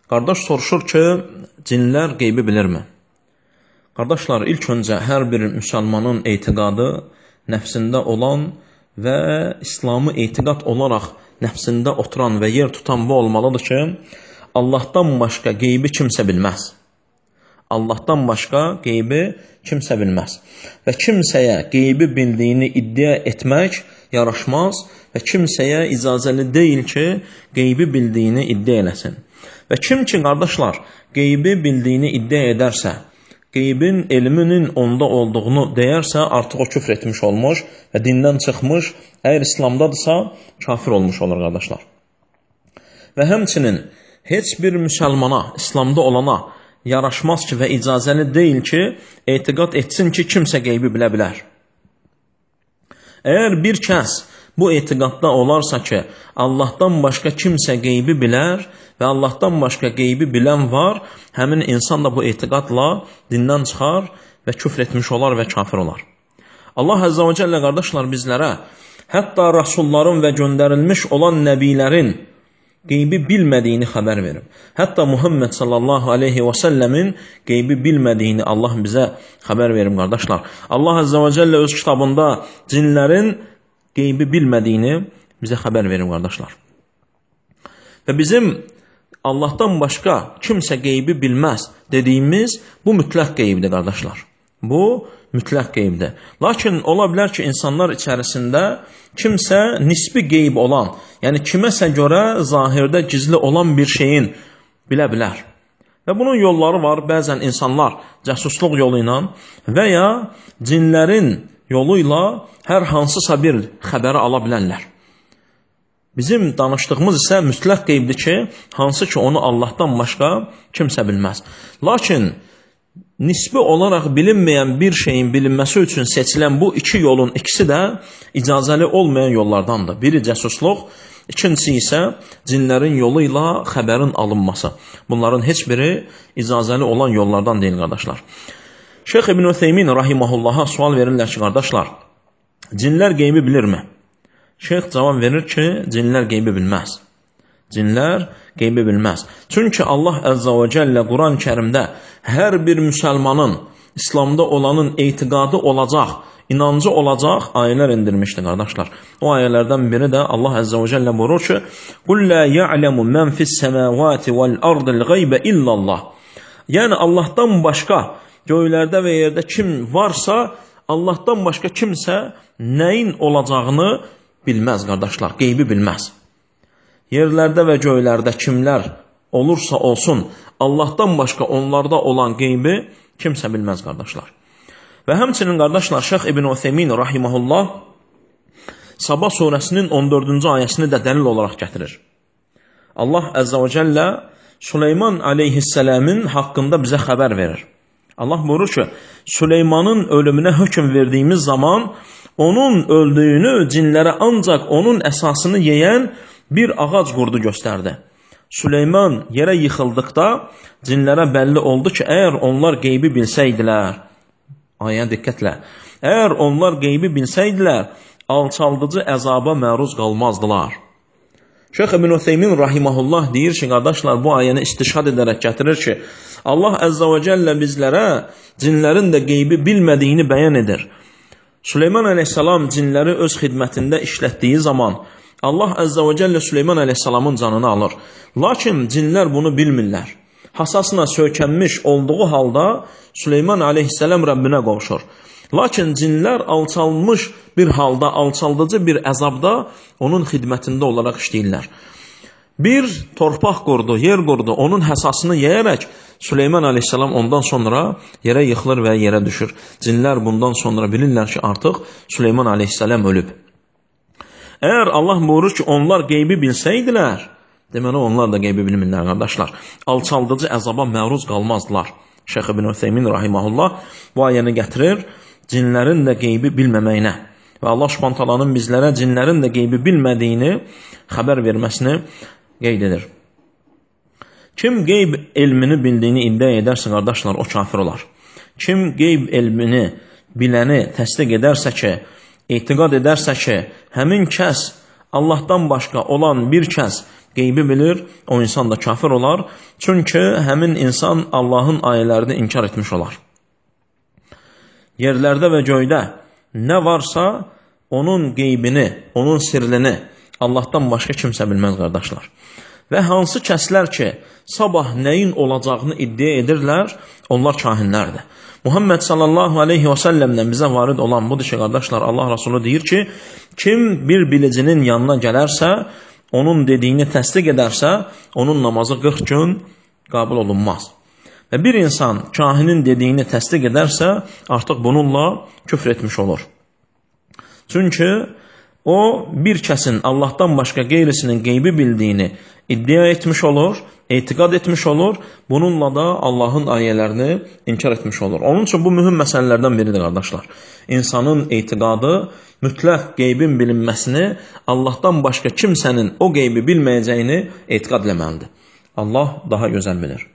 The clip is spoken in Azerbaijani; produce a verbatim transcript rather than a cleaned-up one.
Qardaş soruşur ki, cinlər qeybi bilirmi? Qardaşlar, ilk öncə hər bir müsəlmanın etiqadı nəfsində olan və İslamı etiqad olaraq nəfsində oturan və yer tutan bu olmalıdır ki, Allahdan başqa qeybi kimsə bilməz. Allahdan başqa qeybi kimsə bilməz. Və kimsəyə qeybi bildiyini iddia etmək yaraşmaz və kimsəyə icazəli deyil ki, qeybi bildiyini iddia eləsin. Və kim ki, qardaşlar, qeybi bildiyini iddia edərsə, qeybin elminin onda olduğunu deyərsə, artıq o küfr etmiş olmuş və dindən çıxmış, əgər İslamdadırsa, kafir olmuş olur, qardaşlar. Və həmçinin heç bir müsəlmana, İslamda olana yaraşmaz ki və icazəli deyil ki, etiqad etsin ki, kimsə qeybi bilə bilər. Əgər bir kəs bu etiqadda olarsa ki, Allahdan başqa kimsə qeybi bilər və Allahdan başqa qeybi bilən var, həmin insan da bu etiqadla dindən çıxar və küfr etmiş olar və kafir olar. Allah Əzzə və Cəllə, qardaşlar, bizlərə hətta rəsulların və göndərilmiş olan nəbilərin qeybi bilmədiyini xəbər verir. Hətta Muhammed sallallahu aleyhi və səlləmin qeybi bilmədiyini Allah bizə xəbər verir, qardaşlar. Allah Əzzə və Cəllə öz kitabında cinlərin qeybi bilmədiyini bizə xəbər verir, qardaşlar. Və bizim Allahdan başqa kimsə qeybi bilməz dediyimiz bu mütləq qeybdir, qardaşlar. Bu mütləq qeybdir. Lakin ola bilər ki, insanlar içərisində kimsə nisbi qeyb olan, yəni kiməsə görə zahirdə gizli olan bir şeyin bilə bilər. Və bunun yolları var. Bəzən insanlar cəsusluq yolu ilə və ya cinlərin yolu ilə hər hansısa bir xəbəri ala bilərlər. Bizim danışdığımız isə mütləq qeybdir ki, hansı ki onu Allahdan başqa kimsə bilməz. Lakin nisbi olaraq bilinməyən bir şeyin bilinməsi üçün seçilən bu iki yolun ikisi də icazəli olmayan yollardandır. Biri cəsusluq, ikincisi isə cinlərin yolu ilə xəbərin alınması. Bunların heç biri icazəli olan yollardan deyil, qardaşlar. Şeyx İbn Ütheymin rahimahullaha sual verirlər ki, qardaşlar, cinlər qeybi bilirmi? Şeyx cavab verir ki, cinlər qeybi bilməz. Cinlər qeybi bilməz. Çünki Allah Əzzə və Cəllə Quran-ı Kərimdə hər bir müsəlmanın, İslamda olanın etiqadı olacaq, inancı olacaq ayələr indirmişdir, qardaşlar. O ayələrdən biri də Allah Əzzə və Cəllə buyurur ki, قُلْ لَا يَعْلَمُ مَنْ فِي السَّمَاوَاتِ وَالْأَرْضِ الْغَيْبَ إِلَّا اللَّهِ. Yəni Allahdan başqa göylərdə və yerdə kim varsa, Allahdan başqa kimsə nəyin olacağını bilməz, qardaşlar, qeybi bilməz. Yerlərdə və göylərdə kimlər olursa olsun, Allahdan başqa onlarda olan qeybi kimsə bilməz, qardaşlar. Və həmçinin, qardaşlar, Şeyx İbn Ütheymin rahimahullah Sabah surəsinin on dördüncü ayəsini də dəlil olaraq gətirir. Allah Əzzə və Cəllə Süleyman aleyhissələmin haqqında bizə xəbər verir. Allah buyurur ki, Süleymanın ölümünə hökm verdiyimiz zaman onun öldüyünü cinlərə ancaq onun əsasını yeyən bir ağac qurdu göstərdi. Süleyman yerə yıxıldıqda cinlərə bəlli oldu ki, əgər onlar qeybi bilsəydilər, ayə diqqətlə, əgər onlar qeybi bilsəydilər, alçaldıcı əzaba məruz qalmazdılar. Şeyx İbn Ütheymin rahimahullah deyir ki, qardaşlar, bu ayəni istişhad edərək gətirir ki, Allah Əzzə və Cəllə bizlərə cinlərin də qeybi bilmədiyini bəyan edir. Süleyman əleyhissalam cinləri öz xidmətində işlətdiyi zaman Allah Əzzə və Cəllə Süleyman əleyhissalamın canını alır. Lakin cinlər bunu bilmirlər. Hasasına söykənmiş olduğu halda Süleyman əleyhissalam Rəbbinə qovuşur. Lakin cinlər alçalmış bir halda, alçaldıcı bir əzabda onun xidmətində olaraq işləyirlər. Bir torpaq qurdu, yer qurdu, onun həsasını yeyərək Süleyman əleyhissalam ondan sonra yerə yıxılır və yerə düşür. Cinlər bundan sonra bilirlər ki, artıq Süleyman əleyhissalam ölüb. Əgər Allah buyurur ki, onlar qeybi bilsəydilər, deməli onlar da qeybi bilmirlər, qardaşlar. Alçaldıcı əzaba məruz qalmazdılar. Şeyx İbn Ütheymin rahimahullah bu ayəni gətirir cinlərin də qeybi bilməməyinə və Allah Subhanahu taalanın bizlərə cinlərin də qeybi bilmədiyini xəbər verməsini qeyd edir. Kim qeyb elmini bildiyini iddia edərsə, qardaşlar, o kafir olar. Kim qeyb elmini biləni təsdiq edərsə ki, etiqad edərsə ki, həmin kəs Allahdan başqa olan bir kəs qeybi bilir, o insan da kafir olar. Çünki həmin insan Allahın ayələrini inkar etmiş olar. Yerlərdə və göydə nə varsa onun qeybini, onun sirrini Allahdan başqa kimsə bilməz, qardaşlar. Və hansı kəslər ki, sabah nəyin olacağını iddia edirlər, onlar kahinlərdir. Muhammed sallallahu aleyhi və səlləmdən bizə varid olan budur ki, qardaşlar, Allah Rasulü deyir ki, kim bir bilicinin yanına gələrsə, onun dediyini təsdiq edərsə, onun namazı qırx gün qəbul olunmaz. Və bir insan kahinin dediyini təsdiq edərsə, artıq bununla küfr etmiş olur. Çünki o, bir kəsin Allahdan başqa qeyrisinin qeybi bildiyini iddia etmiş olur, etiqad etmiş olur, bununla da Allahın ayələrini inkar etmiş olur. Onun üçün bu mühüm məsələlərdən biridir, qardaşlar. İnsanın etiqadı mütləq qeybin bilinməsini, Allahdan başqa kimsənin o qeybi bilməyəcəyini etiqad eləməlidir. Allah daha gözəl bilir.